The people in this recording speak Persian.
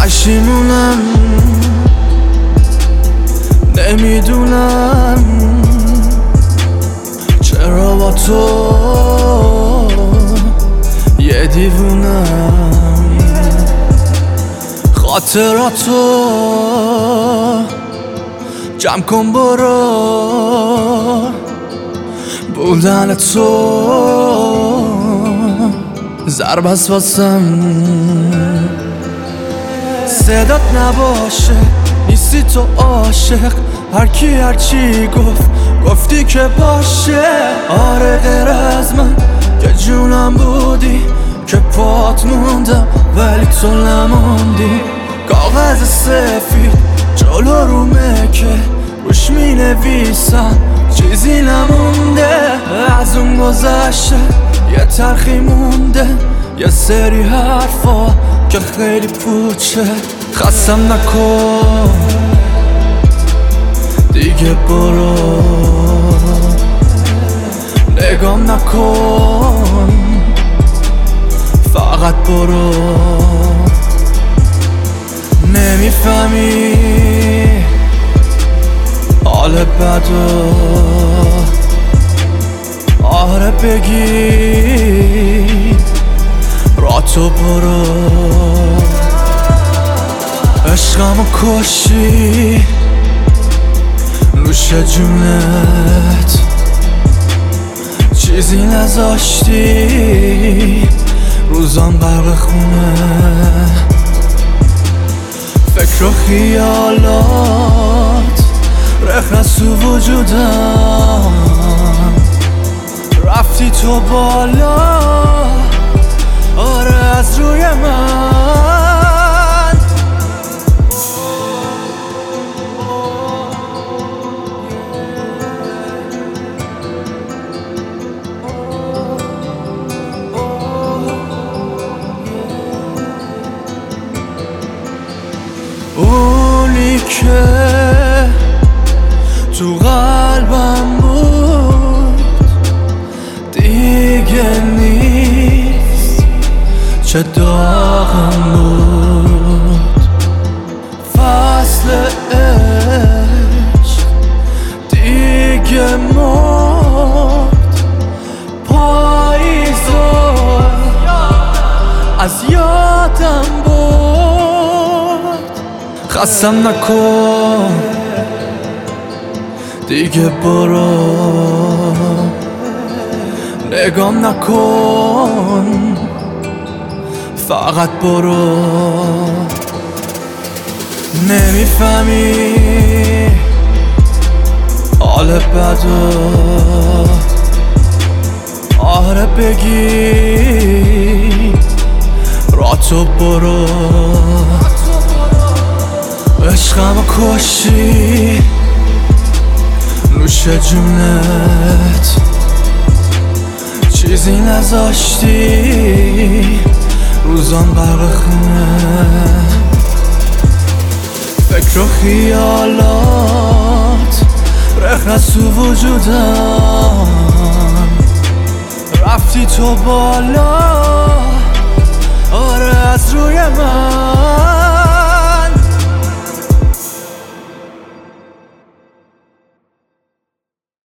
پشیمونم، نمیدونم چرا با تو یه دیوونم. خاطراتو جمع کن برو، بودن تو ضرب است واسم. صدات نباشه نیستی تو عاشق، هر کی هر چی گفتی که باشه. آره غیر از من که جونم بودی، که پات موندم ولی تو نموندی. کاغذ سفید جلو رومه که روش می نویسم، چیزی نمونده از اون گذشته. یه تلخی مونده، یه سری حرفا که خیلی پوچه. خستم نکن دیگه برو، نگام نکن فقط برو. نمیفهمی حال بدو، آره بگی را تو برو. عشقمو کشی نوش جونت، چیزی نذاشتی روزان غرق خونه. فکر و خیالات رخص تو وجودم، رفتی تو بالا آره از روی من. اونی که تو قلبم بود دیگه نیست، چه داغم بود. فصل عشق دیگه مرد، پاییزو از یادم برد. خستم نکن دیگه برو، نگام نکن فقط برو. نمیفهمی حال بدو، آره بگی را تو برو. عشقمو کشی نوش جونت، چیزی نذاشتی روزان غرق خونه. فکر و خیالات رخص تو وجودم، رفتی تو بالا